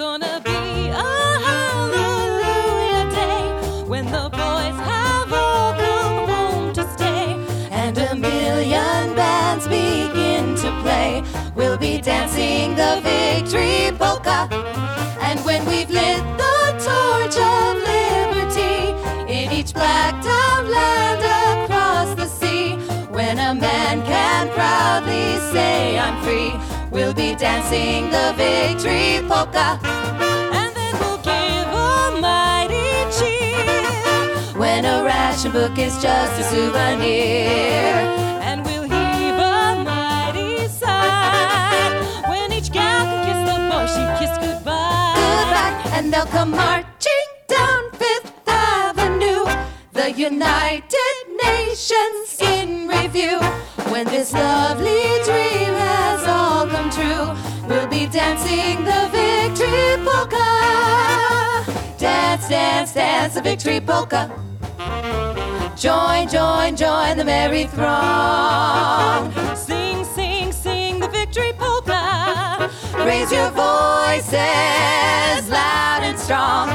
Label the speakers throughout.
Speaker 1: gonna be a hallelujah day when the boys have all come home to stay, and a million bands begin to play. We'll be dancing the victory polka, and when we've lit the torch of liberty in each blacked out land across the sea, when a man can proudly say I'm free, we'll be dancing the victory polka, and then we'll give a mighty cheer when a ration book is just a souvenir, and we'll heave a mighty sigh when each gal can kiss the boy she kissed goodbye. Goodbye, and they'll come marching down Fifth Avenue, the United Nations in review. When this lovely dream has all come true, we'll be dancing the victory polka. Dance, dance, dance the victory polka. Join, join, join the merry throng. Sing, sing, sing the victory polka. Raise your voices loud and strong.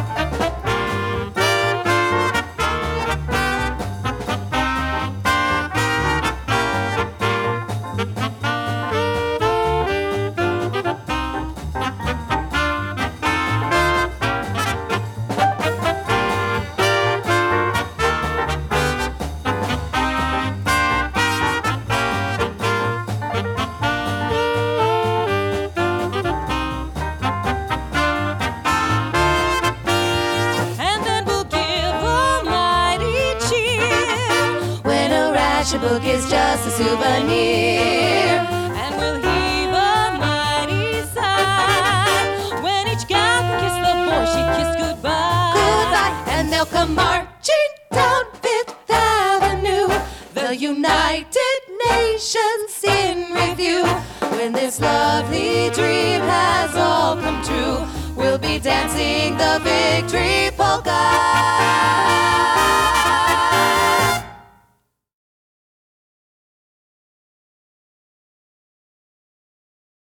Speaker 1: The book is just a souvenir, and we'll heave a mighty sigh when each gal can kiss the boy she kissed goodbye. Goodbye, and they'll come marching down Fifth Avenue, the United Nations in review. When this lovely dream has all come true, we'll be dancing the victory polka.